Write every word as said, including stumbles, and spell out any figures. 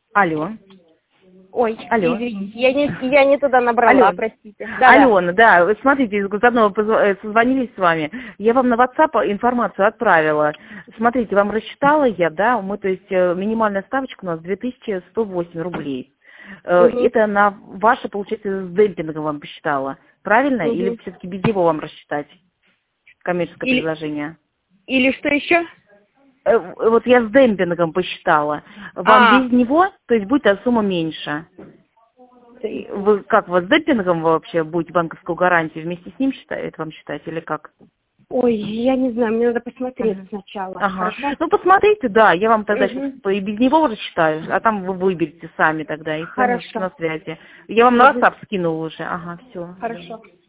Алло. Ой, Алло. извините, я не, я не туда набрала, Алло. простите. Да, Алена, да, вы смотрите, заодно позв- созвонились с вами. Я вам на WhatsApp информацию отправила. Смотрите, вам рассчитала я, да, мы, то есть э, минимальная ставочка у нас две тысячи сто восемь рублей. Э, Угу. Это на ваше, получается, с демпингом вам посчитала. Правильно? Угу. Или все-таки без него вам рассчитать коммерческое Или, предложение? или что еще? Э, Вот я с демпингом посчитала. Вам А, без него, то есть будет эта сумма меньше. И Вы как, вот с демпингом вы вообще будете банковскую гарантию вместе с ним считать, это вам считать или как? ой, я не знаю, мне надо посмотреть Ага. сначала. Ага. Хорошо? Ну, посмотрите, да, я вам тогда сейчас Угу. и без него рассчитаю, а там вы выберете сами тогда, и с вами Хорошо. на связи. Я вам на Угу. WhatsApp скинула уже, ага, все. Хорошо.